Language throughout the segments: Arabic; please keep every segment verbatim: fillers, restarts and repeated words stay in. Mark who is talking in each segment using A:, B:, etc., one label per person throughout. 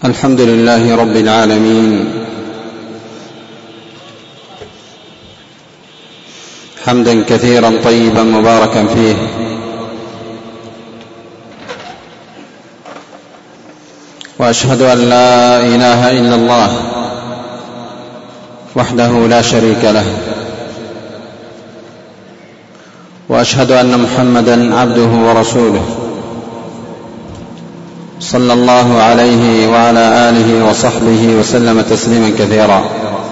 A: الحمد لله رب العالمين، حمدا كثيرا طيبا مباركا فيه، وأشهد أن لا إله إلا الله وحده لا شريك له، وأشهد أن محمدا عبده ورسوله صلى الله عليه وعلى آله وصحبه وسلم تسليما كثيرا.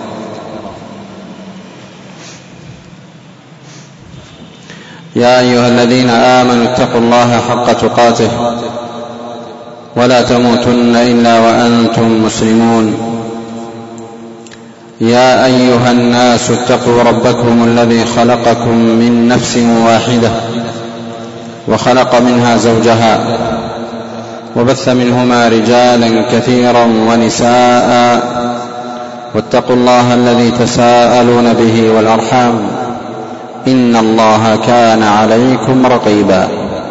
A: يا أيها الذين آمنوا اتقوا الله حق تقاته ولا تموتن إلا وأنتم مسلمون. يا أيها الناس اتقوا ربكم الذي خلقكم من نفس واحدة وخلق منها زوجها وبث منهما رجالا كثيرا ونساء، واتقوا الله الذي تساءلون به والأرحام إن الله كان عليكم رقيبا.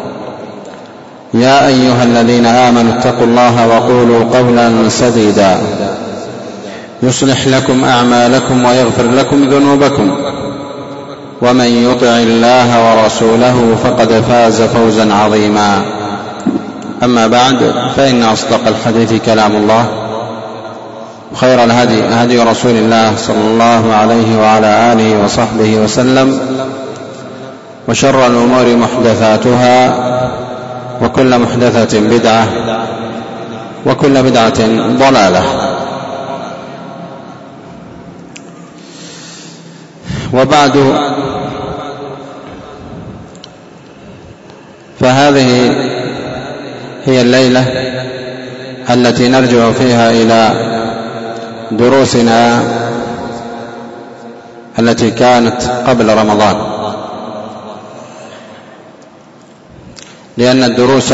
A: يا أيها الذين آمنوا اتقوا الله وقولوا قولا سديدا يصلح لكم أعمالكم ويغفر لكم ذنوبكم، ومن يطع الله ورسوله فقد فاز فوزا عظيما. أما بعد، فإن أصدق الحديث كلام الله، خير الهدي هدي رسول الله صلى الله عليه وعلى آله وصحبه وسلم، وشر الأمور محدثاتها، وكل محدثة بدعة، وكل بدعة ضلالة. وبعد، فهذه هي الليلة التي نرجع فيها إلى دروسنا التي كانت قبل رمضان، لأن الدروس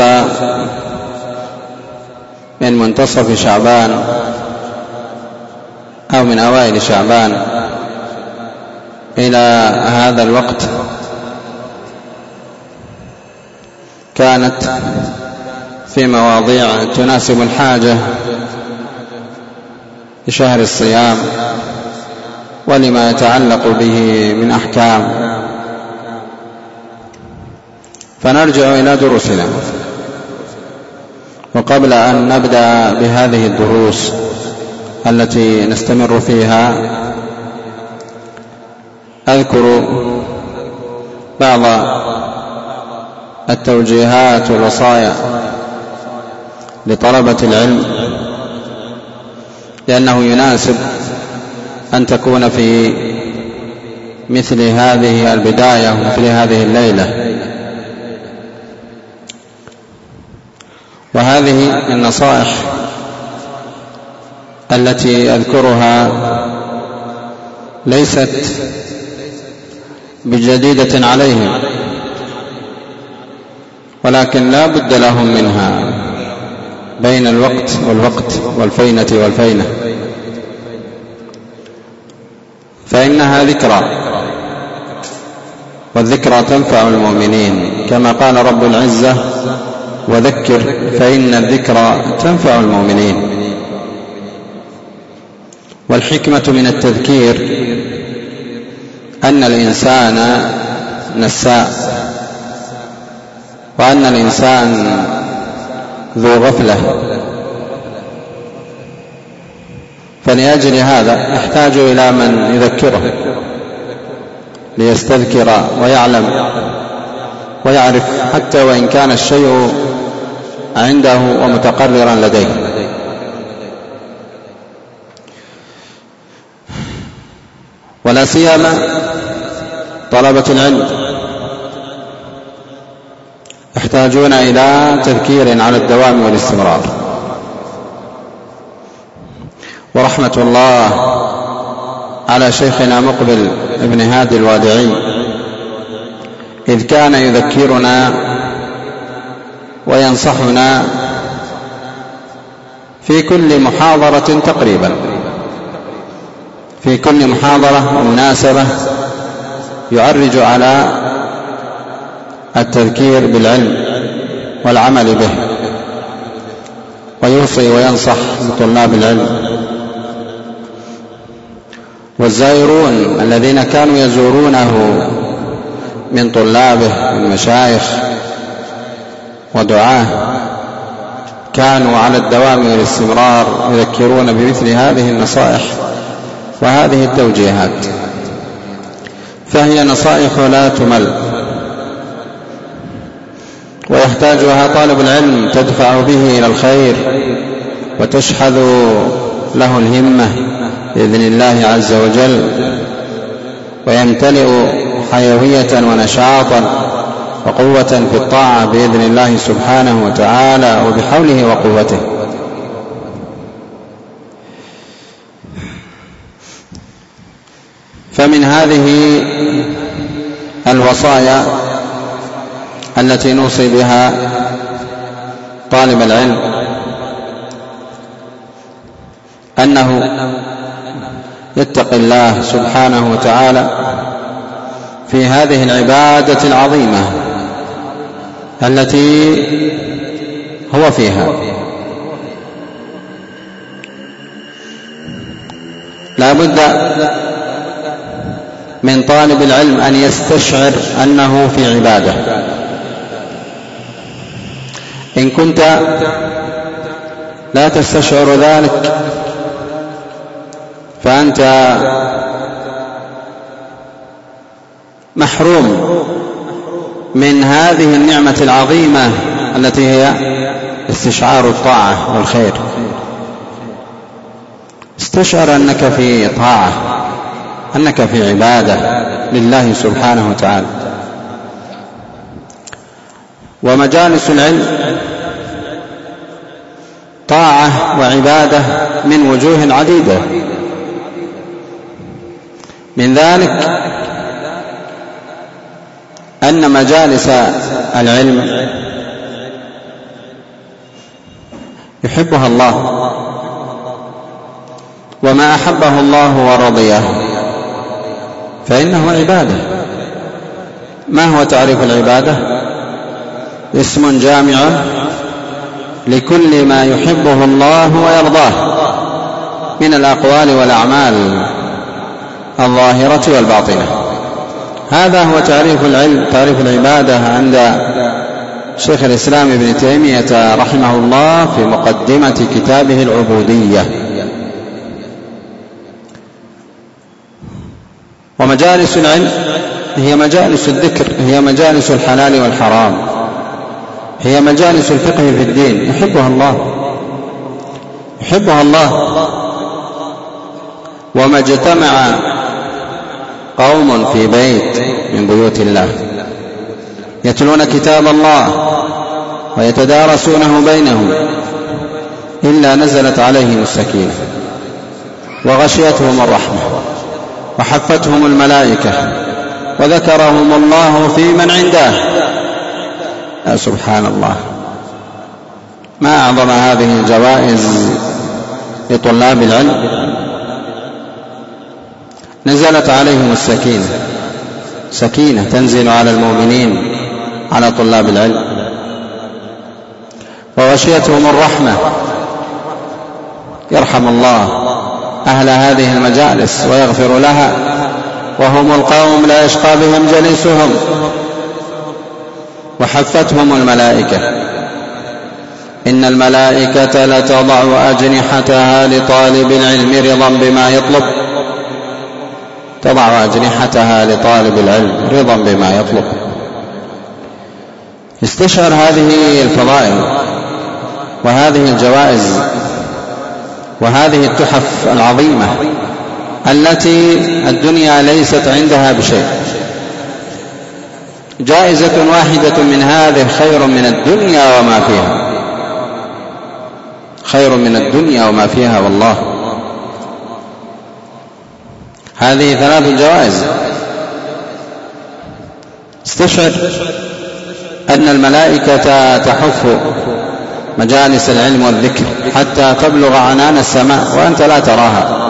A: من منتصف شعبان أو من أوائل شعبان إلى هذا الوقت كانت في مواضيع تناسب الحاجة لشهر الصيام ولما يتعلق به من أحكام. فنرجع إلى دروسنا. وقبل أن نبدأ بهذه الدروس التي نستمر فيها، أذكر بعض التوجيهات والوصايا لطلبة العلم، لأنه يناسب أن تكون في مثل هذه البداية ومثل هذه الليلة. وهذه النصائح التي أذكرها ليست بجديدة عليهم، ولكن لا بد لهم منها بين الوقت والوقت والفينة والفينة، فإنها ذكرى، والذكرى تنفع المؤمنين، كما قال رب العزة: وذكر فإن الذكرى تنفع المؤمنين. والحكمة من التذكير أن الإنسان نساء، وأن الإنسان ذو غفلة، فلأجل هذا يحتاج إلى من يذكره ليستذكر ويعلم ويعرف، حتى وإن كان الشيء عنده ومتقررا لديه. ولا سيما طلبة العلم يحتاجون إلى تذكير على الدوام والاستمرار. ورحمة الله على شيخنا مقبل ابن هادي الوادعي، إذ كان يذكرنا وينصحنا في كل محاضرة تقريبا، في كل محاضرة ومناسبة يعرج على التذكير بالعلم والعمل به. ويوصي وينصح بطلاب العلم. والزائرون الذين كانوا يزورونه من طلابه من مشايخ ودعاه كانوا على الدوام والاستمرار يذكرون بمثل هذه النصائح وهذه التوجيهات، فهي نصائح لا تمل، ويحتاجها طالب العلم تدفع به إلى الخير وتشحذ له الهمة بإذن الله عز وجل، ويمتلئ حيوية ونشاطا وقوة في الطاعة بإذن الله سبحانه وتعالى وبحوله وقوته. فمن هذه الوصايا التي نوصي بها طالب العلم أنه يتقي الله سبحانه وتعالى في هذه العبادة العظيمة التي هو فيها. لا بد من طالب العلم أن يستشعر أنه في عبادة. إن كنت لا تستشعر ذلك فأنت محروم من هذه النعمة العظيمة التي هي استشعار الطاعة والخير. استشعر أنك في طاعة، أنك في عبادة لله سبحانه وتعالى. ومجالس العلم طاعة وعبادة من وجوه عديدة، من ذلك أن مجالس العلم يحبها الله، وما أحبه الله ورضيه فإنه عبادة. ما هو تعريف العبادة؟ اسم جامع لكل ما يحبه الله ويرضاه من الأقوال والأعمال الظاهرة والباطنة. هذا هو تعريف العلم، تعريف العبادة عند شيخ الإسلام ابن تيمية رحمه الله في مقدمة كتابه العبودية. ومجالس العلم هي مجالس الذكر، هي مجالس الحلال والحرام، هي مجالس الفقه في الدين. يحبها الله، يحبها الله. وما اجتمع قوم في بيت من بيوت الله يتلون كتاب الله ويتدارسونه بينهم إلا نزلت عليهم السكينة وغشيتهم الرحمة وحفتهم الملائكة وذكرهم الله في من عنده. يا سبحان الله، ما أعظم هذه الجوائز لطلاب العلم. نزلت عليهم السكينة، سكينة تنزل على المؤمنين على طلاب العلم. وغشيتهم الرحمة، يرحم الله أهل هذه المجالس ويغفر لها، وهم القوم لا يشقى بهم جليسهم. وحفتهم الملائكة، إن الملائكة لتضع أجنحتها لطالب العلم رضا بما يطلب، تضع أجنحتها لطالب العلم رضا بما يطلب. استشعر هذه الفضائل وهذه الجوائز وهذه التحف العظيمة التي الدنيا ليست عندها بشيء. جائزة واحدة من هذه خير من الدنيا وما فيها، خير من الدنيا وما فيها والله. هذه ثلاث جوائز. استشعر أن الملائكة تحف مجالس العلم والذكر حتى تبلغ عنان السماء وأنت لا تراها،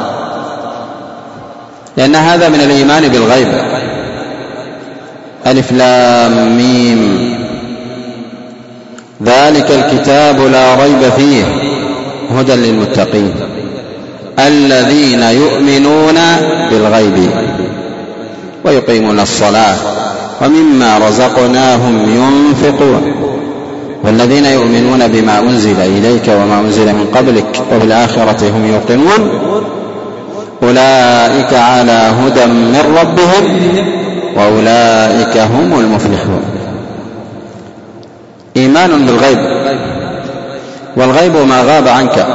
A: لأن هذا من الإيمان بالغيب. ألف لام ميم، ذلك الكتاب لا ريب فيه هدى للمتقين الذين يؤمنون بالغيب ويقيمون الصلاة ومما رزقناهم ينفقون والذين يؤمنون بما أنزل إليك وما أنزل من قبلك وبالآخرة هم يوقنون أولئك على هدى من ربهم وأولئك هم المفلحون. إيمان بالغيب، والغيب ما غاب عنك.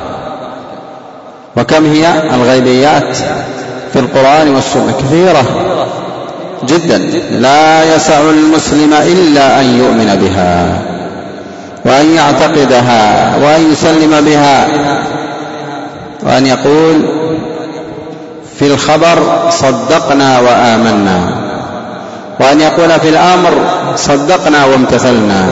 A: وكم هي الغيبيات في القرآن والسنة؟ كثيرة جدا، لا يسع المسلم إلا أن يؤمن بها وأن يعتقدها وأن يسلم بها وأن يقول في الخبر صدقنا وآمنا، وأن يقول في الأمر صدقنا وامتثلنا.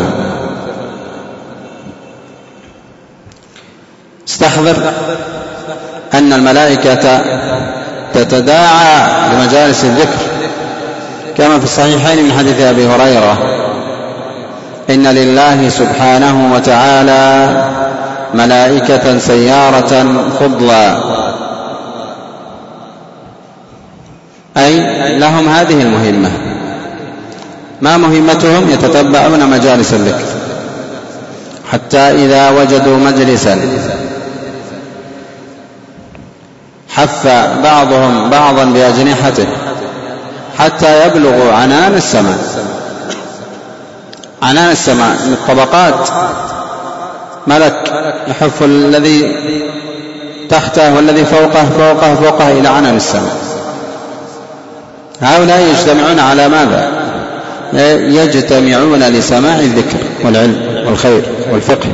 A: استحضر أن الملائكة تتداعى لمجالس الذكر كما في الصحيحين من حديث أبي هريرة: إن لله سبحانه وتعالى ملائكة سيارة فضلا، أي لهم هذه المهمة. ما مهمتهم؟ يتتبعون مجالس الذكر حتى إذا وجدوا مجلسا حف بعضهم بعضا بأجنحته حتى يبلغوا عنان السماء. عنان السماء من الطبقات، ملك يحف الذي تحته والذي فوقه فوقه فوقه إلى عنان السماء. هؤلاء يجتمعون على ماذا؟ يجتمعون لسماع الذكر والعلم والخير والفقه،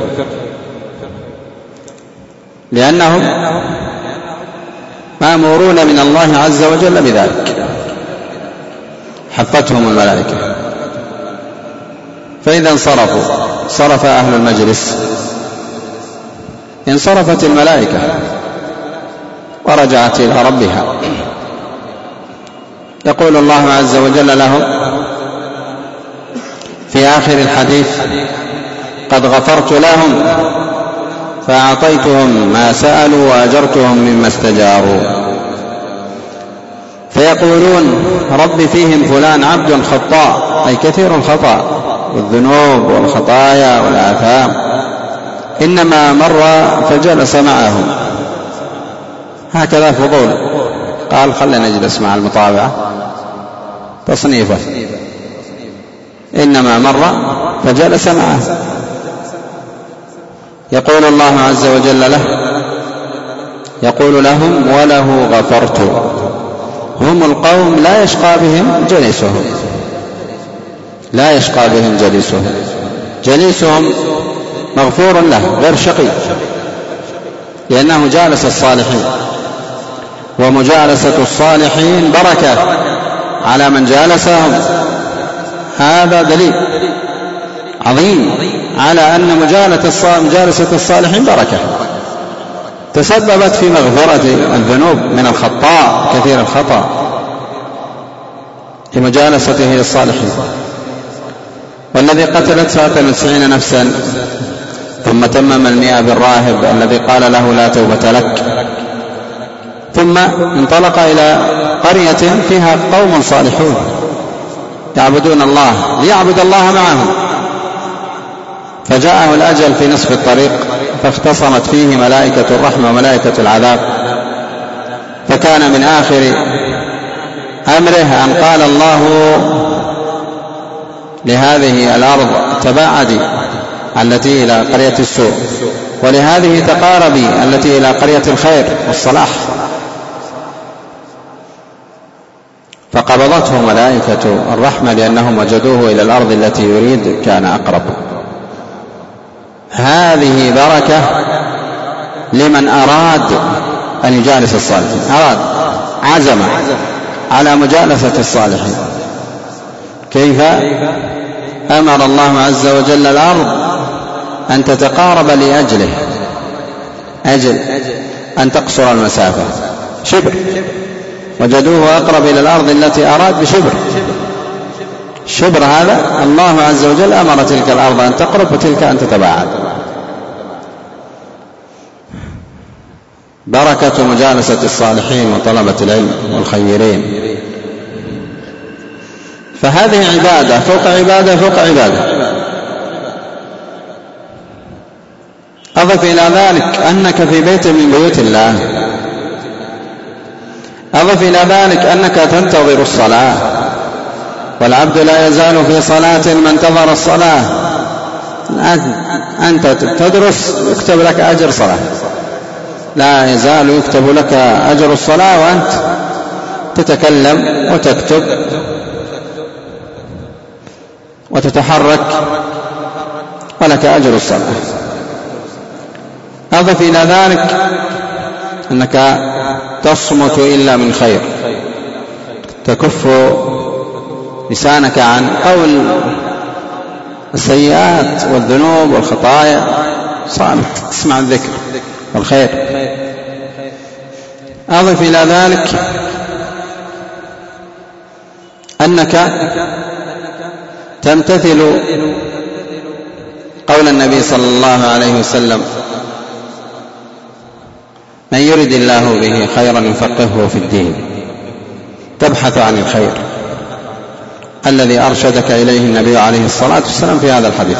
A: لأنهم مأمورون من الله عز وجل بذلك، حفتهم الملائكة. فإذا انصرفوا صرف أهل المجلس، انصرفت الملائكة ورجعت إلى ربها. يقول الله عز وجل لهم في آخر الحديث: قد غفرت لهم فأعطيتهم ما سألوا وأجرتهم مما استجاروا. فيقولون: رب فيهم فلان عبد خطاء، أي كثير الخطأ والذنوب والخطايا والآثام، إنما مر فجلس معهم. هكذا فضول، قال خلنا نجلس مع المطاوعة تصنيفه، إنما مر فجلس معه. يقول الله عز وجل له، يقول لهم: وله غفرت. هم القوم لا يشقى بهم جليسهم، لا يشقى بهم جليسهم، جليسهم مغفور له غير شقي، لأنه جالس الصالحين، ومجالسة الصالحين بركة على من جالسهم. هذا دليل عظيم على أن مجالسة الصالحين بركة تسببت في مغفرة الذنوب من الخطاء كثير الخطأ لمجالسته للصالحين. والذي قتل تسعة وتسعين نفسا ثم تمم المئة بالراهب الذي قال له لا توبة لك، ثم انطلق إلى قرية فيها قوم صالحون يعبدون الله ليعبد الله معهم، فجاءه الأجل في نصف الطريق فاختصمت فيه ملائكة الرحمة وملائكة العذاب، فكان من آخر أمره أن قال الله لهذه الأرض تباعدي التي إلى قرية السوء، ولهذه تقاربي التي إلى قرية الخير والصلاح، فقبضته ملائكة الرحمة لأنهم وجدوه إلى الأرض التي يريد كان أقرب. هذه بركة لمن أراد أن يجالس الصالحين، أراد عزم على مجالسة الصالحين. كيف أمر الله عز وجل الأرض أن تتقارب لأجله، أجل أن تقصر المسافة شبر، وجدوه أقرب إلى الأرض التي أراد بشبر. الشبر هذا الله عز وجل أمر تلك الأرض أن تقرب وتلك أن تتباعد. بركة مجالسة الصالحين وطلبة العلم والخيرين. فهذه عبادة فوق عبادة فوق عبادة. أضف إلى ذلك أنك في بيت من بيوت الله، أضف إلى ذلك أنك تنتظر الصلاة، والعبد لا يزال في صلاة ما انتظر الصلاة. أنت تدرس يكتب لك أجر صلاة، لا يزال يكتب لك أجر الصلاة وأنت تتكلم وتكتب وتتحرك ولك أجر الصلاة. أضف إلى ذلك أنك تصمت إلا من خير، تكف لسانك عن قول السيئات والذنوب والخطايا، صامت تسمع الذكر والخير. أضف إلى ذلك أنك تمتثل قول النبي صلى الله عليه وسلم: من يرد الله به خيرا يفقهه في الدين. تبحث عن الخير الذي أرشدك إليه النبي عليه الصلاة والسلام في هذا الحديث.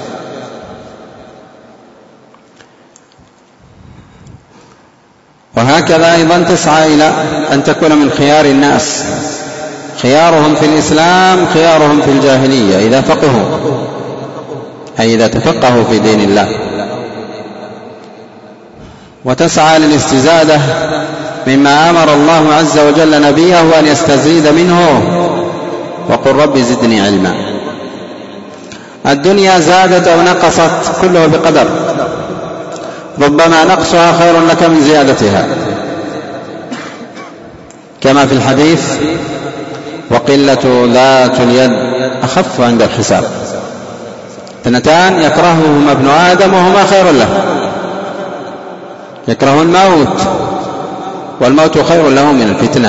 A: وهكذا أيضا تسعى إلى أن تكون من خيار الناس، خيارهم في الإسلام خيارهم في الجاهلية إذا فقهوا، أي إذا تفقهوا في دين الله. وتسعى للاستزادة مما أمر الله عز وجل نبيه أن يستزيد منه، وقل رب زدني علما. الدنيا زادت أو نقصت كله بقدر، ربما نقصها خير لك من زيادتها، كما في الحديث: وقلة ذات اليد أخف عند الحساب. اثنتان يكرههما ابن آدم وهما خير له، يكره الموت والموت خير له من الفتنة،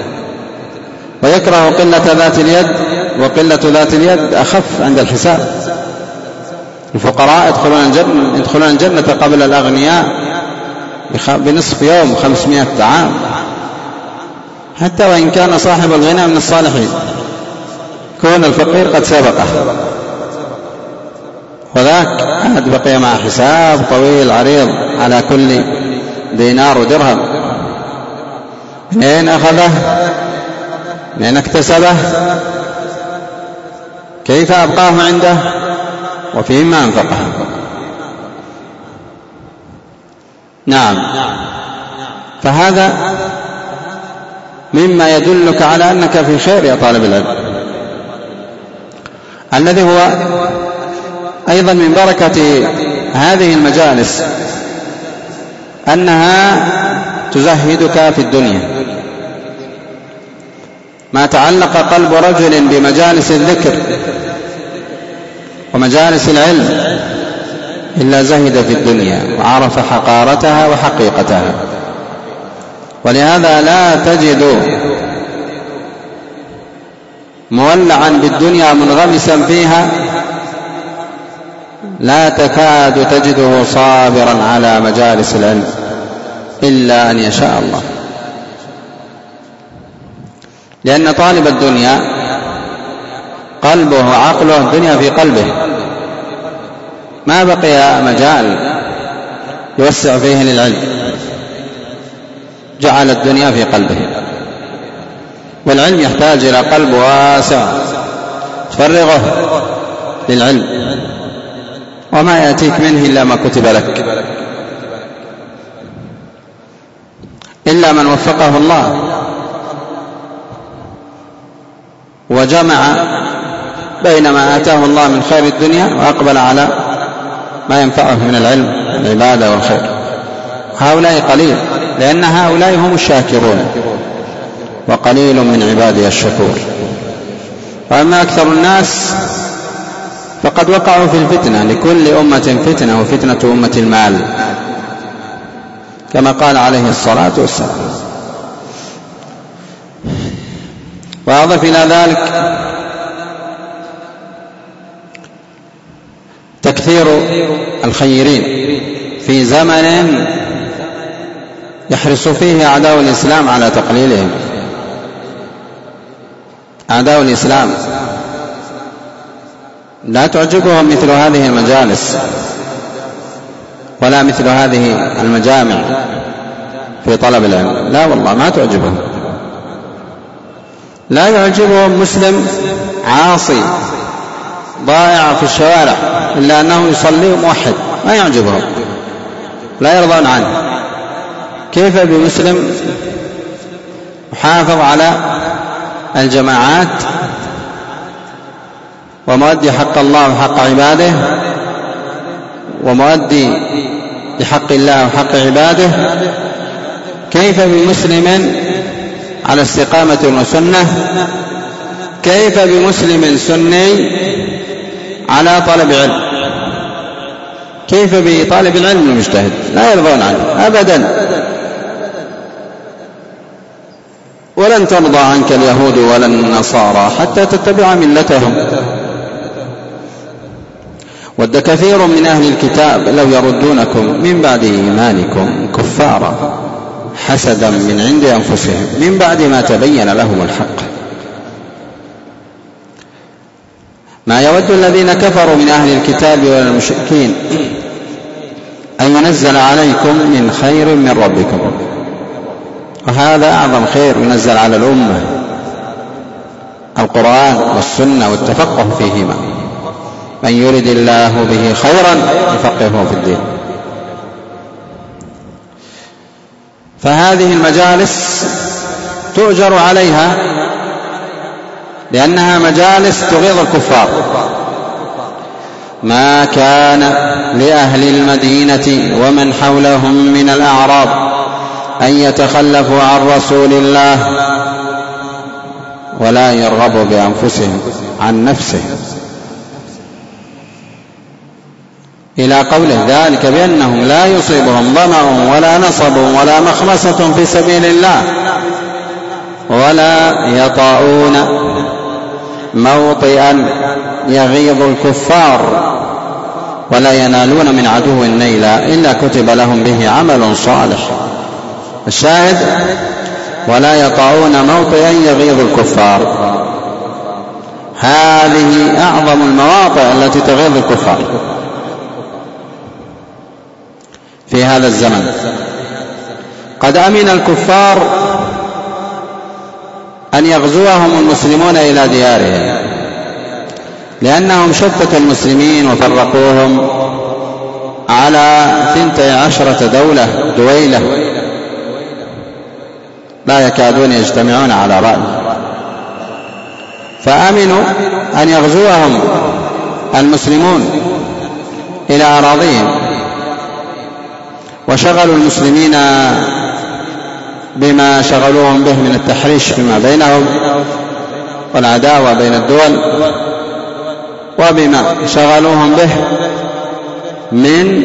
A: ويكره قلة ذات اليد وقلة ذات اليد أخف عند الحساب. الفقراء يدخلون الجنة, يدخلون الجنة قبل الأغنياء بنصف يوم خمسمائة عام، حتى وإن كان صاحب الغنى من الصالحين، كون الفقير قد سبقه، وذاك عاد بقي مع حساب طويل عريض على كل دينار ودرهم. منين أخذه؟ منين اكتسبه؟ كيف أبقاه عنده؟ وفيما أنفقه. نعم، فهذا مما يدلك على أنك في خير يا طالب العلم، الذي هو أيضا من بركة هذه المجالس أنها تزهدك في الدنيا. ما تعلق قلب رجل بمجالس الذكر ومجالس العلم إلا زهد في الدنيا وعرف حقارتها وحقيقتها. ولهذا لا تجد مولعا بالدنيا منغمسا فيها لا تكاد تجده صابرا على مجالس العلم إلا أن يشاء الله. لأن طالب الدنيا قلبه وعقله الدنيا في قلبه، ما بقي مجال يوسع فيه للعلم، جعل الدنيا في قلبه. والعلم يحتاج إلى قلب واسع تفرغه للعلم، وما يأتيك منه إلا ما كتب لك، إلا من وفقه الله وجمع بين ما آتاه الله من خير الدنيا وأقبل على ما ينفعه من العلم والعبادة والخير. هؤلاء قليل، لأن هؤلاء هم الشاكرون، وقليل من عبادي الشكور. وأما أكثر الناس فقد وقعوا في الفتنة، لكل أمة فتنة، وفتنة أمة المال، كما قال عليه الصلاة والسلام. وأضف إلى ذلك تكثير الخيرين في زمن يحرص فيه أعداء الإسلام على تقليلهم. أعداء الإسلام لا تعجبهم مثل هذه المجالس ولا مثل هذه المجامع في طلب العلم، لا والله ما تعجبهم. لا يعجبهم مسلم عاصي ضائع في الشوارع إلا أنه يصلي موحد، ما يعجبهم، لا يرضون عنه. كيف بمسلم محافظ على الجماعات ومؤدي حق الله وحق عباده ومؤدي لحق الله وحق عباده؟ كيف بمسلم على استقامة وسنة؟ كيف بمسلم سني على طلب علم؟ كيف بطالب العلم المجتهد؟ لا يرضون عنه أبدا. ولن ترضى عنك اليهود ولا النصارى حتى تتبع ملتهم. ود كثير من أهل الكتاب لو يردونكم من بعد إيمانكم كفارا حسدا من عند أنفسهم من بعد ما تبين لهم الحق. ما يود الذين كفروا من أهل الكتاب والمشركين أن ينزل عليكم من خير من ربكم، وهذا أعظم خير ينزل على الأمة، القرآن والسنة والتفقه فيهما. من يرد الله به خيرا يفقهه في الدين. فهذه المجالس تؤجر عليها لأنها مجالس تغيظ الكفار. ما كان لأهل المدينة ومن حولهم من الأعراب أن يتخلفوا عن رسول الله ولا يرغبوا بأنفسهم عن نفسه، إلى قوله ذلك بأنهم لا يصيبهم ظمأ ولا نصب ولا مخمصة في سبيل الله ولا يطاؤون موطئا يغيظ الكفار ولا ينالون من عدو نيلا إلا كتب لهم به عمل صالح. الشاهد ولا يطاؤون موطئا يغيظ الكفار. هذه أعظم المواطئ التي تغيظ الكفار في هذا الزمن. قد أمن الكفار أن يغزوهم المسلمون إلى ديارهم لأنهم شتتوا المسلمين وفرقوهم على ثنتي عشرة دولة دويلة لا يكادون يجتمعون على رأي، فأمنوا أن يغزوهم المسلمون إلى أراضيهم وشغلوا المسلمين بما شغلوهم به من التحريش فيما بينهم والعداوة بين الدول وبما شغلوهم به من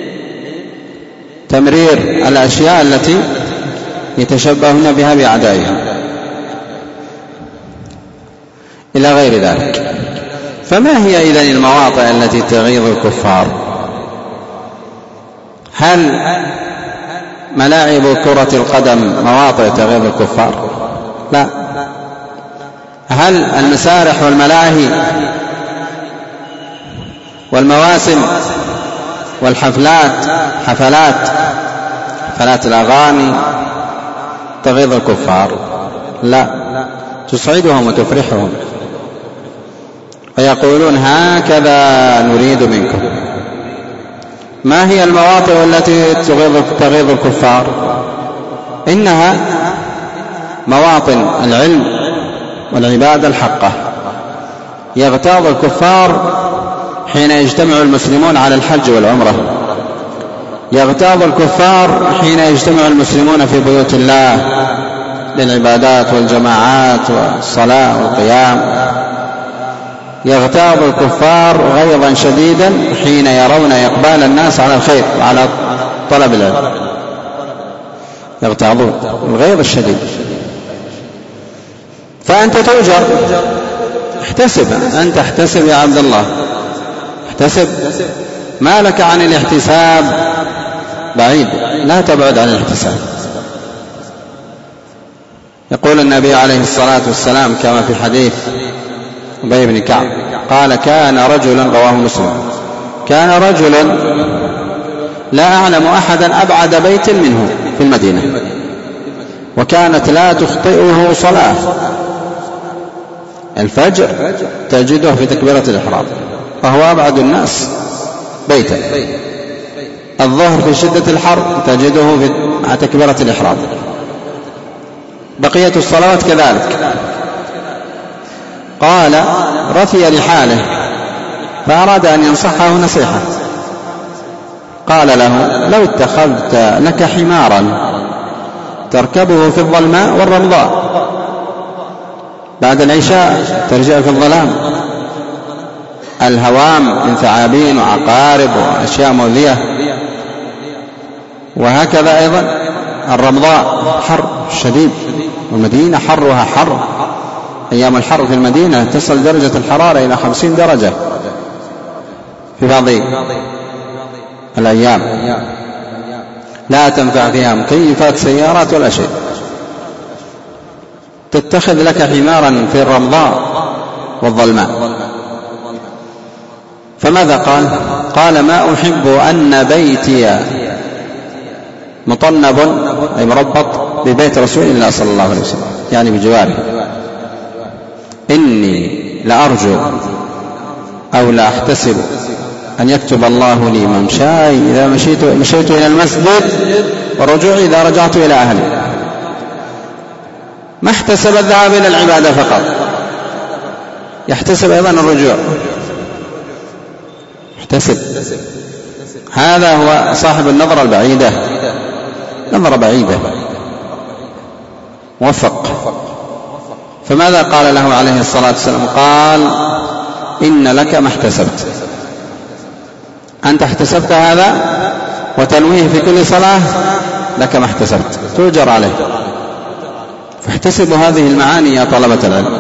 A: تمرير الأشياء التي يتشبهون بها بأعدائهم إلى غير ذلك. فما هي إذن المواطئ التي تغيظ الكفار؟ هل ملاعب كرة القدم مواطئ تغيظ الكفار؟ لا. هل المسارح والملاهي والمواسم والحفلات حفلات حفلات الأغاني تغيظ الكفار؟ لا، تسعدهم وتفرحهم ويقولون هكذا نريد منكم. ما هي المواطئ التي تغيظ الكفار؟ إنها مواطن العلم والعبادة الحقة. يغتاظ الكفار حين يجتمع المسلمون على الحج والعمرة، يغتاظ الكفار حين يجتمع المسلمون في بيوت الله للعبادات والجماعات والصلاة والقيام، يغتاظ الكفار غيظا شديدا حين يرون إقبال الناس على الخير وعلى طلب العلم، يغتاظون الغيظ الشديد. فأنت تؤجر، احتسب، أنت احتسب يا عبد الله، احتسب. ما لك عن الاحتساب بعيد، لا تبعد عن الاحتساب. يقول النبي عليه الصلاة والسلام كما في حديث أبي بن كعب قال كان رجلا، رواه مسلم، كان رجلا لا أعلم أحدا أبعد بيت منه في المدينة، وكانت لا تخطئه صلاة، الفجر تجده في تكبيرة الإحرام فهو أبعد الناس بيتا، الظهر في شدة الحر تجده في تكبيرة الإحرام، بقية الصلوات كذلك. قال رثي لحاله فأراد أن ينصحه نصيحة، قال له لو اتخذت لك حمارا تركبه في الظلماء والرمضاء، بعد العشاء ترجع في الظلام، الهوام من ثعابين وعقارب وأشياء مؤذية، وهكذا أيضا الرمضاء حر شديد، والمدينة حرها حر، أيام الحر في المدينة تصل درجة الحرارة إلى خمسين درجة في بعض الأيام، لا تنفع فيها مكيفات سيارات ولا شيء. تتخذ لك حمارا في الرمضاء والظلماء. فماذا قال؟ قال ما أحب أن بيتي مطنب أي مربط ببيت رسول الله صلى الله عليه وسلم، يعني بجواره، إني لأرجو أو لا أحتسب أن يكتب الله لي ممشاي إذا مشيت, مشيت إلى المسجد ورجوعي إذا رجعت إلى أهلي. ما احتسب الذهاب إلى العبادة فقط، يحتسب أيضا الرجوع، احتسب. هذا هو صاحب النظرة البعيدة، نظرة بعيدة، موفق. فماذا قال له عليه الصلاة والسلام؟ قال إن لك ما احتسبت، أنت احتسبت هذا وتنويه في كل صلاة، لك ما احتسبت تؤجر عليه. فاحتسبوا هذه المعاني يا طلبة العلم.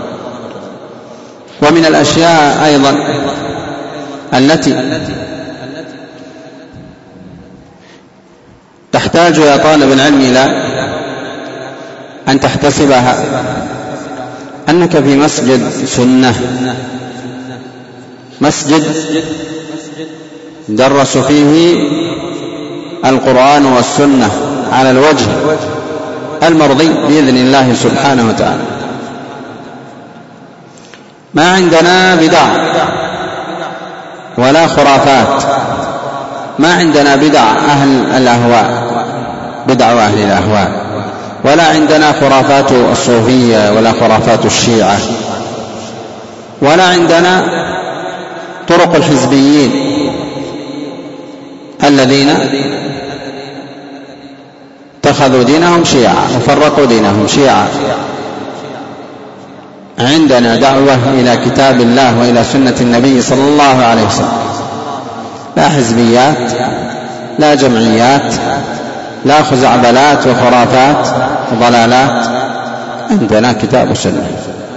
A: ومن الأشياء أيضا التي تحتاج يا طالب العلم إلى أن تحتسبها، أنك في مسجد سنة، مسجد درس فيه القرآن والسنة على الوجه المرضي بإذن الله سبحانه وتعالى. ما عندنا بدع ولا خرافات، ما عندنا بدع أهل الأهواء، بدع أهل الأهواء، ولا عندنا خرافات الصوفية ولا خرافات الشيعة، ولا عندنا طرق الحزبيين الذين اتخذوا دينهم شيعا وفرقوا دينهم شيعا. عندنا دعوة إلى كتاب الله وإلى سنة النبي صلى الله عليه وسلم، لا حزبيات، لا جمعيات، لا خزعبلات وخرافات وضلالات. عندنا كتاب وسنة،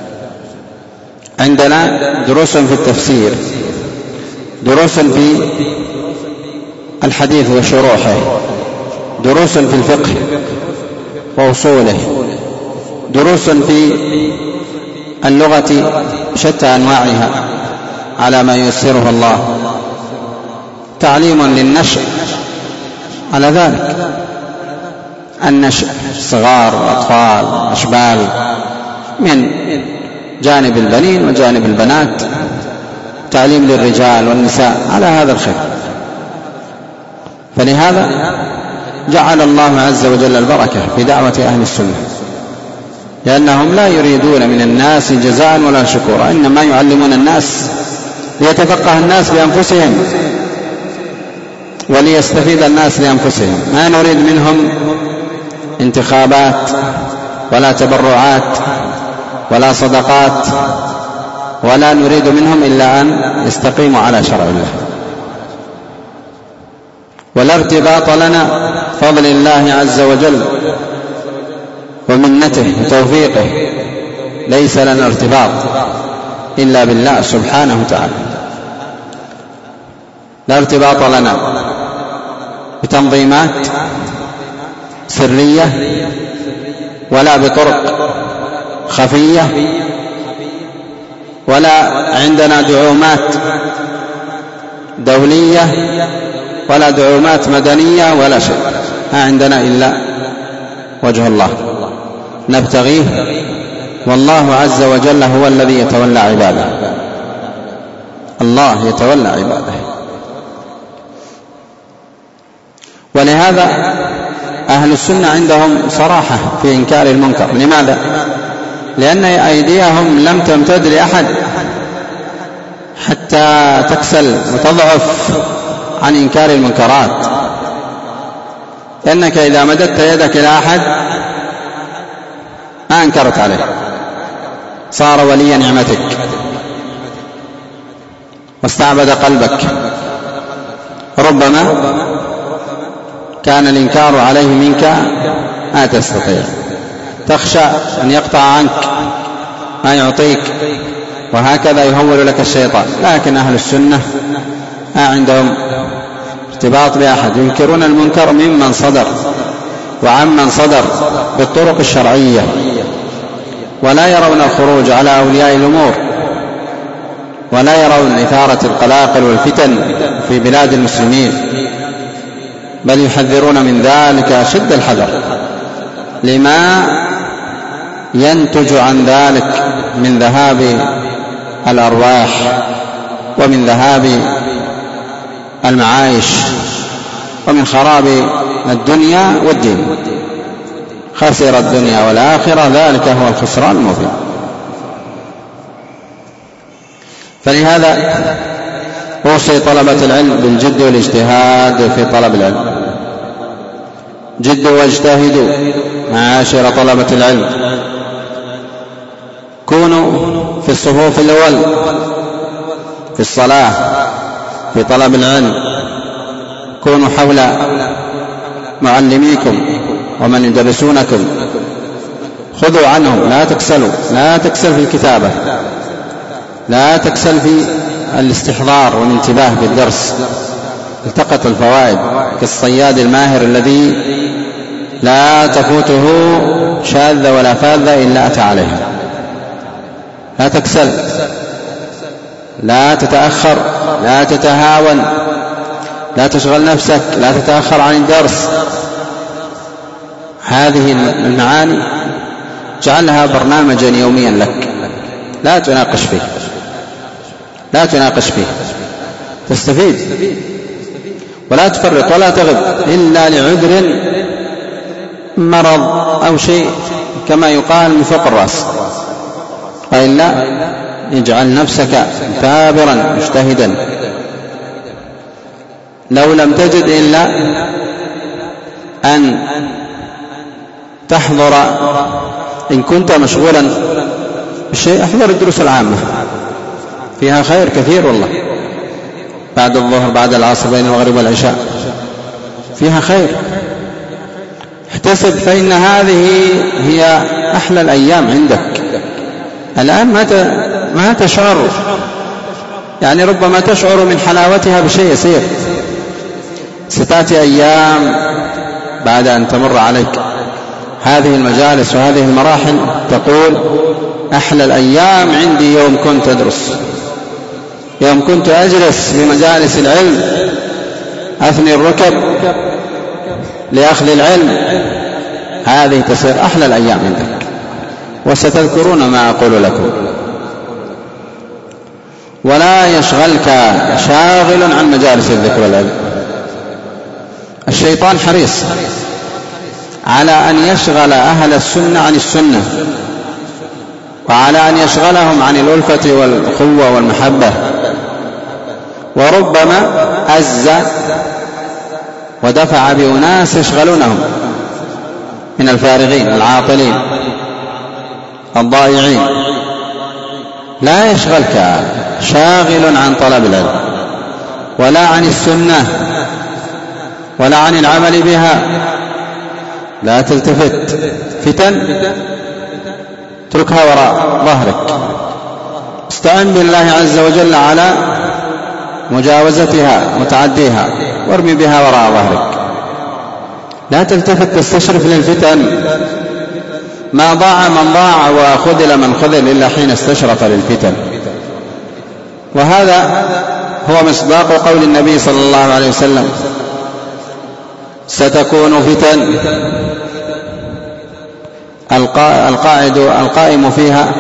A: عندنا دروس في التفسير، دروس في الحديث وشروحه، دروس في الفقه وأصوله، دروس في اللغة شتى أنواعها على ما ييسره الله، تعليم للنشء على ذلك، النشء صغار الأطفال أشبال من جانب البنين وجانب البنات، تعليم للرجال والنساء على هذا الخير. فلهذا جعل الله عز وجل البركة في دعوة أهل السنة، لأنهم لا يريدون من الناس جزاء ولا شكورا، إنما يعلمون الناس ليتفقه الناس بأنفسهم وليستفيد الناس لأنفسهم، ما نريد منهم انتخابات ولا تبرعات ولا صدقات، ولا نريد منهم إلا أن يستقيموا على شرع الله. ولا ارتباط لنا فضل الله عز وجل ومنته وتوفيقه، ليس لنا ارتباط إلا بالله سبحانه وتعالى. لا ارتباط لنا بتنظيمات سرية ولا بطرق خفية، ولا عندنا دعومات دولية ولا دعومات مدنية ولا شيء، ما عندنا إلا وجه الله نبتغيه، والله عز وجل هو الذي يتولى عباده، الله يتولى عباده. ولهذا أهل السنة عندهم صراحة في إنكار المنكر. لماذا؟ لأن أيديهم لم تمتد لأحد حتى تكسل وتضعف عن إنكار المنكرات، لأنك إذا مددت يدك إلى أحد ما أنكرت عليه، صار ولي نعمتك واستعبد قلبك. ربما كان الإنكار عليه منك ما تستطيع، تخشى أن يقطع عنك ما يعطيك، وهكذا يهول لك الشيطان. لكن أهل السنة ما عندهم ارتباط بأحد، ينكرون المنكر ممن صدر وعمن صدر بالطرق الشرعية، ولا يرون الخروج على أولياء الأمور، ولا يرون إثارة القلاقل والفتن في بلاد المسلمين، بل يحذرون من ذلك أشد الحذر لما ينتج عن ذلك من ذهاب الأرواح ومن ذهاب المعايش ومن خراب الدنيا والدين. خسر الدنيا والآخرة، ذلك هو الخسران المبين. فلهذا أوصي طلبة العلم بالجد والاجتهاد في طلب العلم. جدوا واجتهدوا معاشر طلبة العلم، كونوا في الصفوف الأول في الصلاة في طلب العلم، كونوا حول معلميكم ومن يدرسونكم، خذوا عنهم، لا تكسلوا، لا تكسل في الكتابة، لا تكسل في الاستحضار والانتباه بالدرس، التقط الفوائد كالصياد الماهر الذي لا تفوته شاذة ولا فاذة إلا أتى عليها. لا تكسل، لا تتأخر، لا تتهاون، لا تشغل نفسك، لا تتأخر عن الدرس. هذه المعاني جعلها برنامجا يوميا لك، لا تناقش فيه، لا تناقش فيه، تستفيد ولا تفرط ولا تغب إلا لعذر مرض أو شيء كما يقال من فوق الرأس، وإلا اجعل نفسك ثابرا مجتهدا. لو لم تجد إلا أن تحضر، إن كنت مشغولا بشيء احضر الدروس العامة، فيها خير كثير والله، بعد الظهر بعد العصر بين المغرب والعشاء فيها خير. احتسب، فإن هذه هي أحلى الأيام عندك. الآن ما ما تشعر، يعني ربما تشعر من حلاوتها بشيء يسير، ستأتي أيام بعد أن تمر عليك هذه المجالس وهذه المراحل تقول أحلى الأيام عندي يوم كنت أدرس، يوم كنت أجلس بمجالس العلم أثني الركب لأخذ العلم. هذه تصير أحلى الأيام عندك، وستذكرون ما أقول لكم. ولا يشغلك شاغل عن مجالس الذكر والعلم. الشيطان حريص على أن يشغل أهل السنة عن السنة، وعلى أن يشغلهم عن الألفة والأخوة والمحبة، وربما أز ودفع بأناس يشغلونهم من الفارغين العاطلين الضائعين. لا يشغلك شاغل عن طلب العلم ولا عن السنة ولا عن العمل بها. لا تلتفت فتن، اتركها وراء ظهرك، استعن بالله عز وجل على مجاوزتها وتعديها، وارمي بها وراء ظهرك. لا تلتفت تستشرف للفتن ما ضاع من ضاع وخذل من خذل إلا حين استشرف للفتن. وهذا هو مصداق قول النبي صلى الله عليه وسلم: ستكون فتن القاعد القائم فيها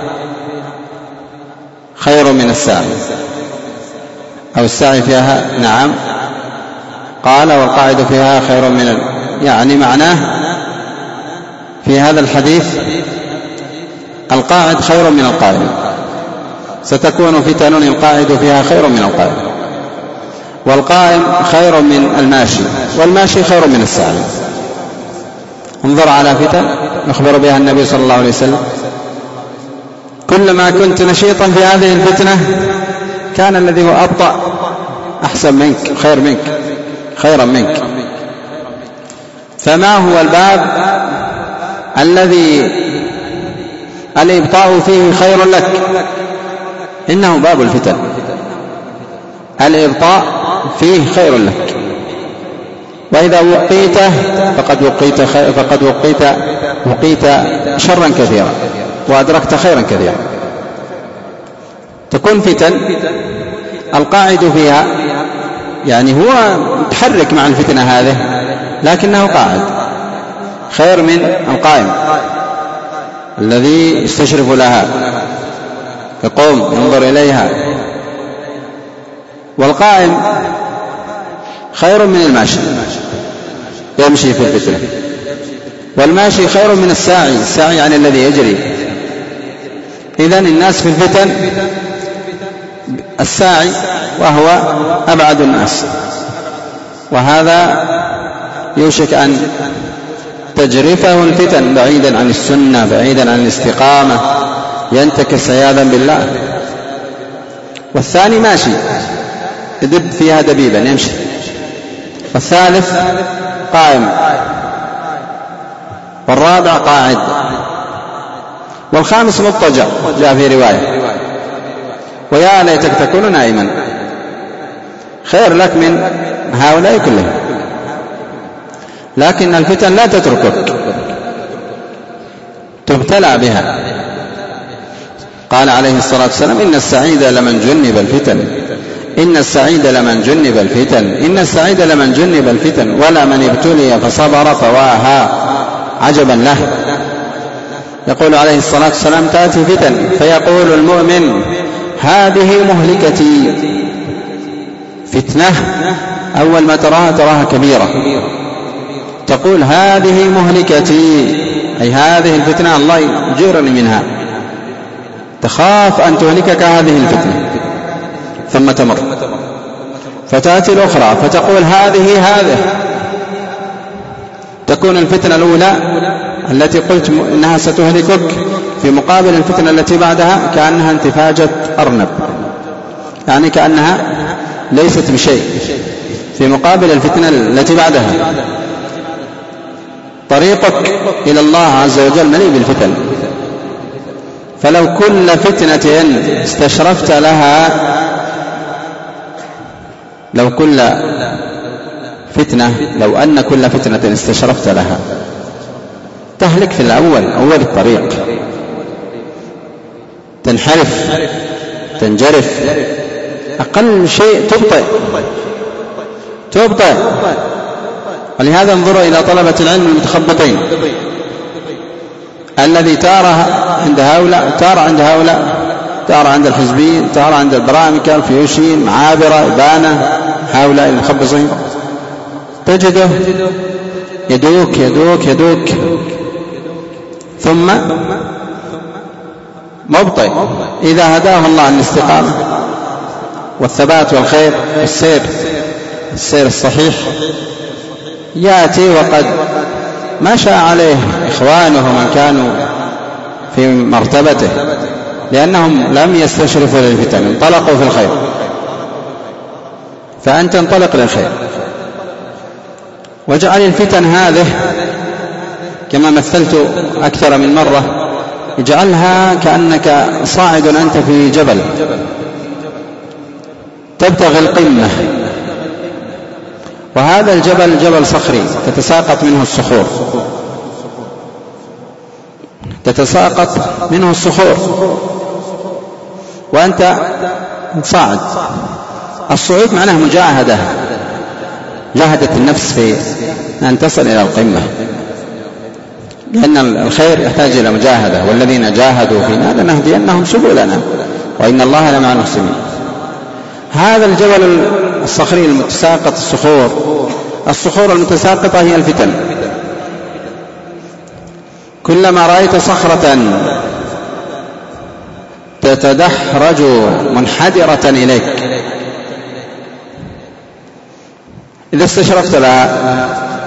A: خير من الساعي، أو الساعي فيها، نعم، قال والقاعد فيها خير من ال... يعني معناه في هذا الحديث القاعد خير من القائم. ستكون فتن القاعد فيها خير من القائم، والقائم خير من الماشي، والماشي خير من الساعي. انظر على فتن يخبر بها النبي صلى الله عليه وسلم: كلما كنت نشيطا في هذه الفتنة كان الذي هو أبطأ أحسن منك، خير منك، خيرا منك. فما هو الباب الذي الإبطاء فيه خير لك؟ إنه باب الفتن. الإبطاء فيه خير لك، وإذا وقيته فقد وقيت خير، فقد وقيت وقيت شرا كثيرا وأدركت خيرا كثيرا. تكون فتن القاعد فيها يعني هو متحرك مع الفتنة هذه لكنه قاعد، خير من القائم الذي يستشرف لها، يقوم ينظر إليها. والقائم خير من الماشي يمشي في الفتنة، والماشي خير من الساعي، الساعي يعني الذي يجري. إذن الناس في الفتن الساعي وهو أبعد الناس، وهذا يوشك أن تجرفه الفتن بعيدا عن السنة، بعيدا عن الاستقامة، ينتكس عياذا بالله. والثاني ماشي يدب فيها دبيبا يمشي. والثالث قائم، والرابع قاعد، والخامس مضطجع جاء في رواية. ويا ليتك تكون نائما، خير لك من هؤلاء كلهم. لكن الفتن لا تتركك، تبتلى بها. قال عليه الصلاة والسلام: إن السعيد لمن جنب الفتن، إن السعيد لمن جنب الفتن، إن السعيد لمن جنب الفتن، ولا من ابتلي فصبر فواها عجبا له. يقول عليه الصلاة والسلام: تأتي فتن فيقول المؤمن: هذه مهلكتي. فتنة أول ما تراها تراها كبيرة، تقول هذه مهلكتي، أي هذه الفتنة الله يجيرني منها، تخاف أن تهلكك هذه الفتنة. ثم تمر فتأتي الأخرى فتقول هذه هذه، تكون الفتنة الأولى التي قلت إنها ستهلكك في مقابل الفتنة التي بعدها كأنها انتفاجة أرنب، يعني كأنها ليست بشيء في مقابل الفتنة التي بعدها. طريقك إلى الله عز وجل مليء بالفتن، فلو كل فتنة استشرفت لها، لو كل فتنة لو أن كل فتنة استشرفت لها تهلك في الأول، أول الطريق، تنحرف، تنجرف، أقل شيء تبطئ تبطئ. ولهذا انظروا إلى طلبة العلم المتخبطين، الذي تارى عند هؤلاء تارى عند هؤلاء تارى عند الحزبيين، تارى عند البرامكة، الفيوشين، معابرة، إبانة، هؤلاء المخبصين، تجده يدوك يدوك يدوك ثم مبطئ. إذا هداه الله الاستقامة والثبات والخير والسير السير الصحيح، يأتي وقد مشى عليه إخوانه من كانوا في مرتبته، لأنهم لم يستشرفوا للفتن، انطلقوا في الخير. فأنت انطلق للخير، واجعل الفتن هذه كما مثلت أكثر من مرة، اجعلها كأنك صاعد أنت في جبل تبتغي القمة، وهذا الجبل جبل صخري تتساقط منه الصخور، تتساقط منه الصخور وأنت صاعد. الصعود معناه مجاهدة، جاهدت النفس في أن تصل إلى القمة، لأن الخير يحتاج إلى مجاهدة، والذين جاهدوا فينا لنهدينهم سبلنا وإن الله لمع المحسنين. هذا الجبل الصخري المتساقط الصخور الصخور المتساقطة هي الفتن. كلما رأيت صخرة تتدحرج منحدرة إليك إذا استشرفت لها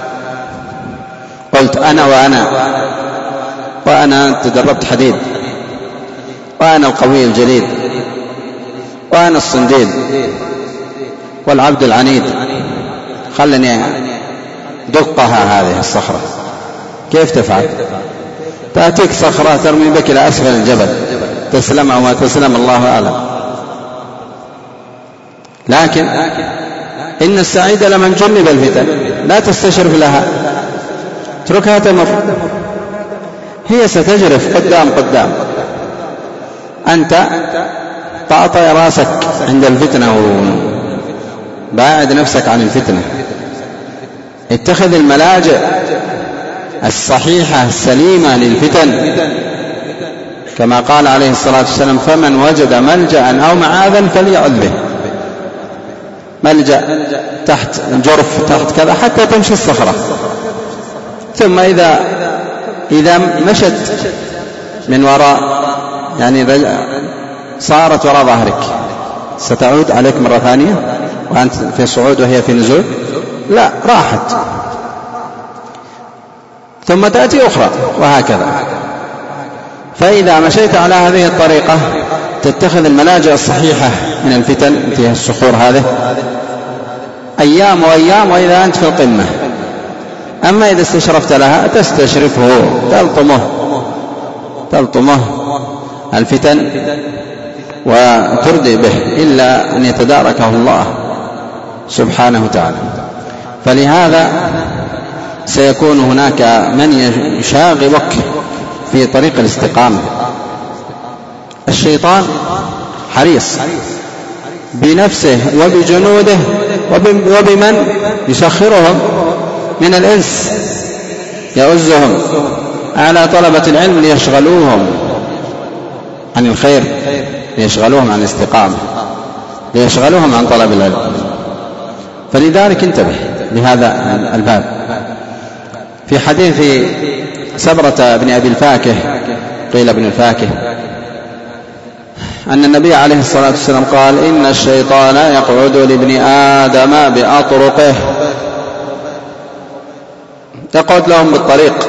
A: قلت أنا وأنا وأنا تدربت حديد، وأنا القوي الجليد، وأنا الصنديد والعبد العنيد، خلني دقها هذه الصخرة. كيف تفعل؟ تأتيك صخرة ترمي بك إلى أسفل الجبل، تسلم أو ما تسلم الله أعلم. لكن إن السعيد لمن جنب الفتن، لا تستشرف لها، اتركها تمر، هي ستجرف قدام قدام. أنت تعطي راسك عند الفتنة وباعد نفسك عن الفتنة. اتخذ الملاجئ الصحيحة السليمة للفتن، كما قال عليه الصلاة والسلام: فمن وجد ملجأ أو معاذا فليعذ به. ملجأ تحت جرف تحت كذا حتى تمشي الصخرة، ثم إذا إذا مشت من وراء يعني صارت وراء ظهرك ستعود عليك مرة ثانية وأنت في صعود وهي في نزول؟ لا، راحت، ثم تأتي أخرى وهكذا. فإذا مشيت على هذه الطريقة تتخذ الملاجئ الصحيحة من الفتن في الصخور هذه أيام وأيام، وإذا أنت في القمة. أما إذا استشرفت لها تستشرفه، تلطمه تلطمه الفتن وتردي به إلا أن يتداركه الله سبحانه وتعالى. فلهذا سيكون هناك من يشاغبك في طريق الاستقامة. الشيطان حريص بنفسه وبجنوده وبمن يسخرهم من الإنس، يؤزهم على طلبة العلم ليشغلوهم عن الخير، ليشغلوهم عن الاستقامة، ليشغلوهم عن طلب العلم. فلذلك انتبه لهذا الباب. في حديث سبرة بن أبي الفاكه قيل ابن الفاكه أن النبي عليه الصلاة والسلام قال: إن الشيطان يقعد لابن آدم بأطرقه، يقعد لهم بالطريق،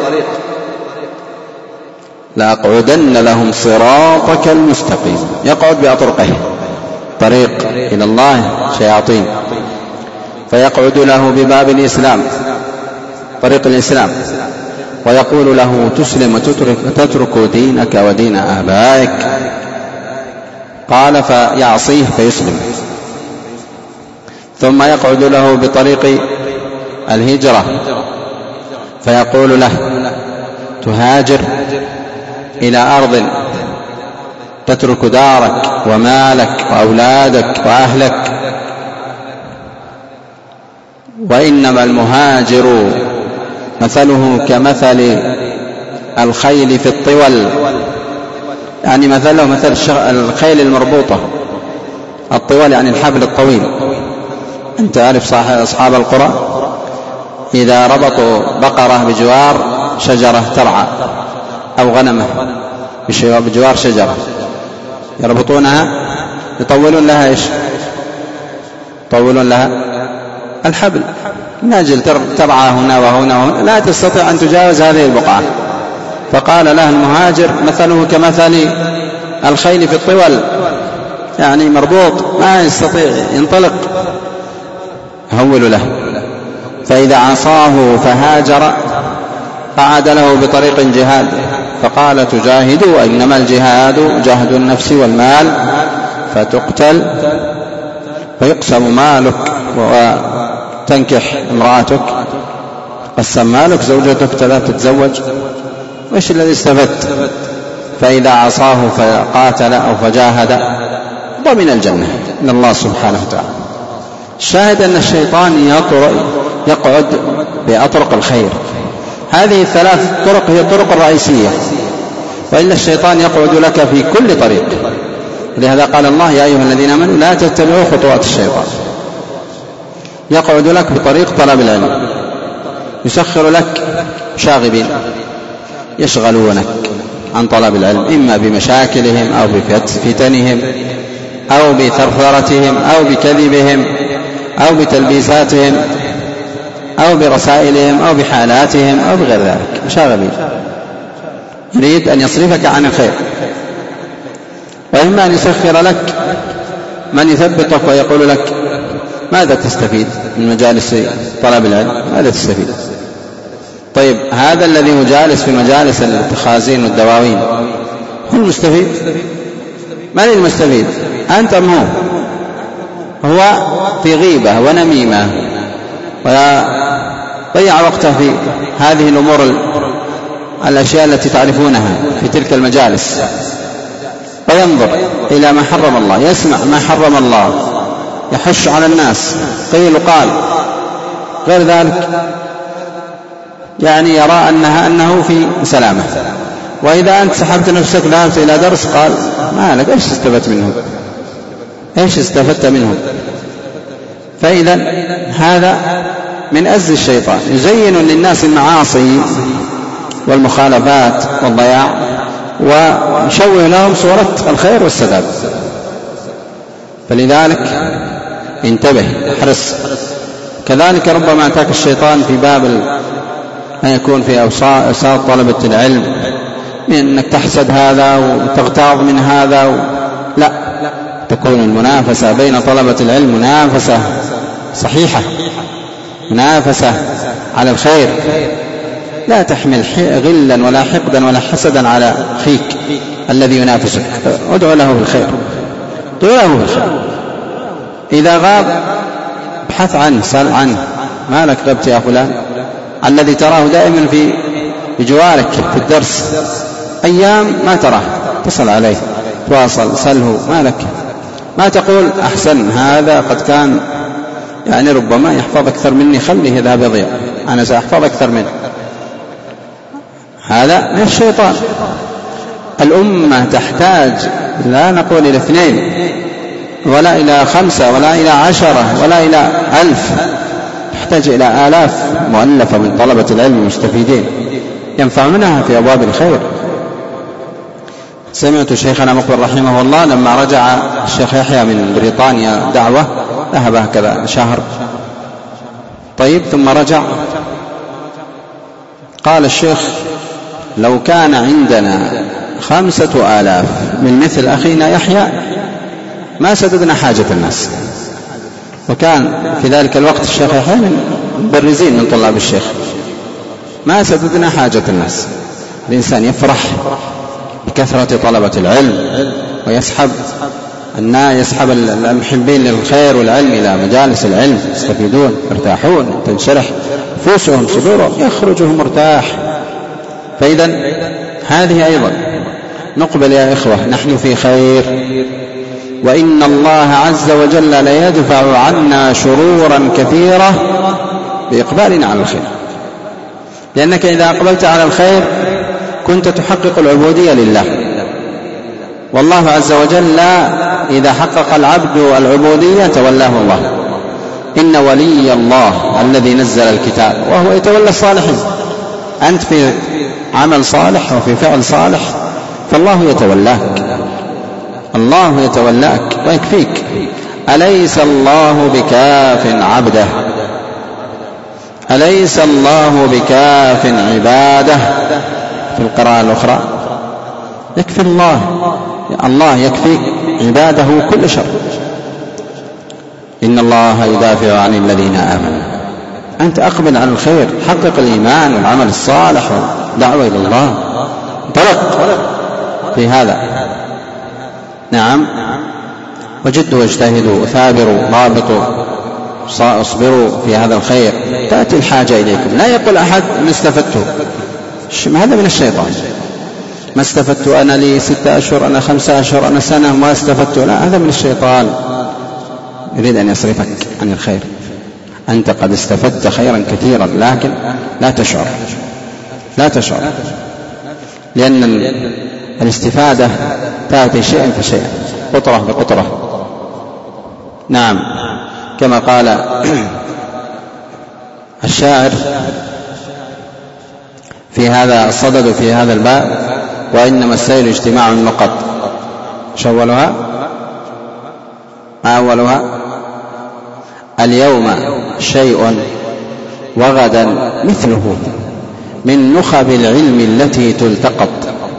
A: لأقعدن لهم صراطك المستقيم. يقعد بأطرقه، طريق إلى الله شياطين، فيقعد له بباب الإسلام، طريق الإسلام، ويقول له: تسلم وتترك تترك دينك ودين آبائك. قال: فيعصيه فيسلم. ثم يقعد له بطريق الهجرة، فيقول له: تهاجر إلى أرض تترك دارك ومالك وأولادك وأهلك. وإنما المهاجر مثله كمثل الخيل في الطول، يعني مثله مثل الخيل المربوطة. الطول يعني الحبل الطويل. أنت عارف أصحاب القرى إذا ربطوا بقرة بجوار شجرة ترعى أو غنمة بجوار شجرة يربطونها، يطولون لها إيش؟ يطولون لها الحبل، ناجل ترعى هنا وهنا وهنا، لا تستطيع أن تجاوز هذه البقعة. فقال له: المهاجر مثله كمثل الخيل في الطول، يعني مربوط ما يستطيع ينطلق. هول له. فإذا عصاه فهاجر قعد له بطريق جهاد، فقال: تجاهدوا، إنما الجهاد جهد النفس والمال، فتقتل فيقسم مالك وتنكح امرأتك، قسم مالك، زوجتك لا تتزوج. وإيش الذي استفدت؟ فإذا عصاه فقاتل أو فجاهد ضمن الجنة من الله سبحانه وتعالى. الشاهد أن الشيطان يقعد بأطرق الخير. هذه الثلاث طرق هي الطرق الرئيسية، وإلا الشيطان يقعد لك في كل طريق. لهذا قال الله: يا أيها الذين آمنوا لا تتبعوا خطوات الشيطان. يقعد لك بطريق طلب العلم، يسخر لك شاغبين يشغلونك عن طلب العلم، إما بمشاكلهم أو بفتنهم أو بثرثرتهم أو بكذبهم أو بتلبيساتهم أو برسائلهم أو بحالاتهم أو بغير ذلك. شاغبين يريد أن يصرفك عن الخير. وإما أن يسخر لك من يثبتك ويقول لك: ماذا تستفيد من مجالس طلب العلم؟ ماذا تستفيد؟ طيب، هذا الذي مجالس في مجالس الخازين والدواوين هو المستفيد؟ من المستفيد؟ أنت أم هو؟ هو في غيبة ونميمة وضيع وقته في هذه الأمور الأشياء التي تعرفونها في تلك المجالس، وينظر إلى ما حرم الله، يسمع ما حرم الله، يحش على الناس قيل وقال غير ذلك، يعني يرى أنها أنه في سلامة. وإذا أنت سحبت نفسك ذهبت إلى درس قال: ما لك، إيش استفدت منه؟ إيش استفدت منه؟ فإذا هذا من أزل الشيطان، يزين للناس المعاصي والمخالفات والضياع ويشوه لهم صورة الخير والسداد. فلذلك انتبه، احرص. كذلك ربما أتاك الشيطان في باب أن يكون في أوساط طلبة العلم من أنك تحسد هذا وتغتاظ من هذا و... لا، تكون المنافسة بين طلبة العلم منافسة صحيحة، منافسة على الخير. لا تحمل غلا ولا حقدا ولا حسدا على أخيك الذي ينافسك، ادعو له بالخير، ادعو له بالخير. إذا غاب ابحث عنه، سأل عنه: ما لك غبت يا فلان؟ الذي تراه دائما في بجوارك في الدرس أيام ما تراه، اتصل عليه، تواصل، سأله: ما لك؟ ما تقول: أحسن، هذا قد كان يعني ربما يحفظ أكثر مني، خليه يذهب يضيع، أنا سأحفظ أكثر منه. هذا من الشيطان. الأمة تحتاج لا نقول إلى اثنين ولا إلى خمسة ولا إلى عشرة ولا إلى ألف، تحتاج إلى آلاف مؤلفة من طلبة العلم المستفيدين ينفعونها في أبواب الخير. سمعت شيخنا مقبل رحمه الله لما رجع الشيخ يحيى من بريطانيا دعوة، ذهب هكذا شهر، طيب ثم رجع، قال الشيخ: لو كان عندنا خمسة آلاف من مثل أخينا يحيى ما سددنا حاجة الناس. وكان في ذلك الوقت الشيخ يحيى من مبرزين من طلاب الشيخ. ما سددنا حاجة الناس. الإنسان يفرح بكثرة طلبة العلم ويسحب الناس، يسحب المحبين للخير والعلم إلى مجالس العلم، يستفيدون، يرتاحون، تنشرح نفوسهم، صدورهم، يخرجهم مرتاح. فإذا هذه أيضا نقبل يا إخوة، نحن في خير، وإن الله عز وجل ليدفع عنا شرورا كثيرة بإقبالنا على الخير. لأنك إذا أقبلت على الخير كنت تحقق العبودية لله، والله عز وجل إذا حقق العبد العبودية تولاه الله. إن ولي الله الذي نزل الكتاب وهو يتولى الصالحين. أنت في عمل صالح وفي فعل صالح فالله يتولاك، الله يتولاك ويكفيك. أليس الله بكاف عبده؟ أليس الله بكاف عباده؟ في القراءة الأخرى: يكفي الله، الله يكفي عباده كل شر. إن الله يدافع عن الذين آمنوا. أنت أقبل على الخير، حقق الإيمان والعمل الصالح والدعوة إلى الله، انطلق في هذا. نعم، وجدوا واجتهدوا وثابروا ضابطوا اصبروا في هذا الخير، تأتي الحاجة إليكم. لا يقول أحد ما استفدته، هذا من الشيطان. ما استفدت أنا لي ستة أشهر، أنا خمسة أشهر، أنا سنة، ما استفدت. لا، هذا من الشيطان يريد أن يصرفك عن الخير. أنت قد استفدت خيرا كثيرا لكن لا تشعر لا تشعر لأن الاستفادة تأتي شيئا فشيئا، قطرة بقطرة. نعم، كما قال الشاعر في هذا الصدد في هذا الباب: وإنما السيل اجتماع النقط. شولها ما أولها: اليوم شيء وغدا مثله من نخب العلم التي تلتقط،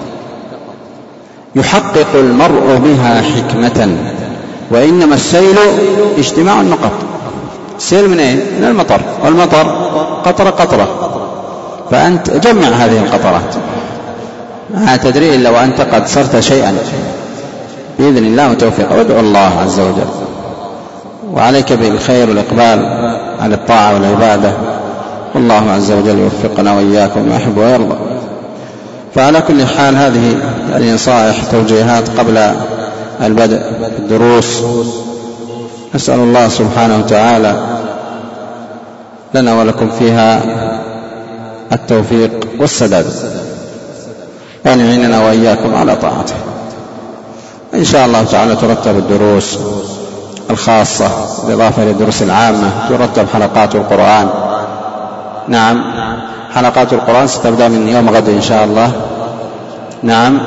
A: يحقق المرء بها حكمة، وإنما السيل اجتماع النقط. السيل من ايه؟ من المطر، والمطر قطرة قطرة، فأنت جمع هذه القطرات. ما تدري إلا وأنت قد صرت شيئا بإذن الله وتوفيق. وادعو الله عز وجل، وعليك بالخير والإقبال على الطاعة والعبادة، والله عز وجل يوفقنا وإياكم ما يحب ويرضى. فعلى كل حال هذه النصائح توجيهات قبل البدء الدروس. نسأل الله سبحانه وتعالى لنا ولكم فيها التوفيق والسداد، وأن يعيننا وإياكم على طاعته. إن شاء الله تعالى ترتب الدروس الخاصة بالإضافة إلى الدروس العامة، ترتب حلقات القرآن. نعم، حلقات القرآن ستبدأ من يوم غد إن شاء الله. نعم،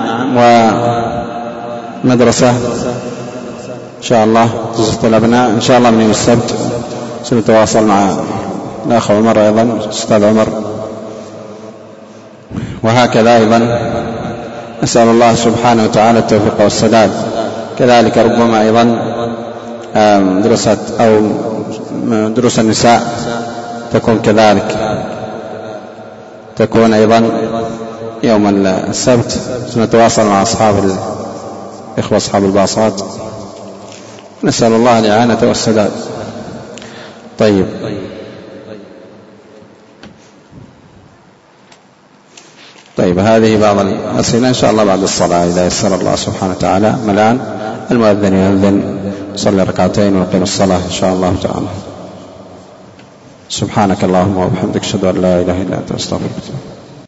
A: ومدرسة إن شاء الله تزفت الأبناء إن شاء الله من يوم السبت. سنتواصل مع الأخ عمر أيضا، أستاذ عمر، وهكذا أيضا. أسأل الله سبحانه وتعالى التوفيق والسداد. كذلك ربما أيضا دراسة أو دروس النساء تكون كذلك، تكون أيضا يوم السبت. سنتواصل مع أصحاب الإخوة أصحاب الباصات. نسأل الله الإعانة والسداد. طيب، طيب هذه بعض الأسئلة إن شاء الله بعد الصلاة إذا يسر الله سبحانه وتعالى. الآن المؤذن يؤذن، صلي ركعتين ونقيم الصلاة إن شاء الله تعالى. سبحانك اللهم وبحمدك، أشهد أن لا إله إلا أنت، أستغفرك.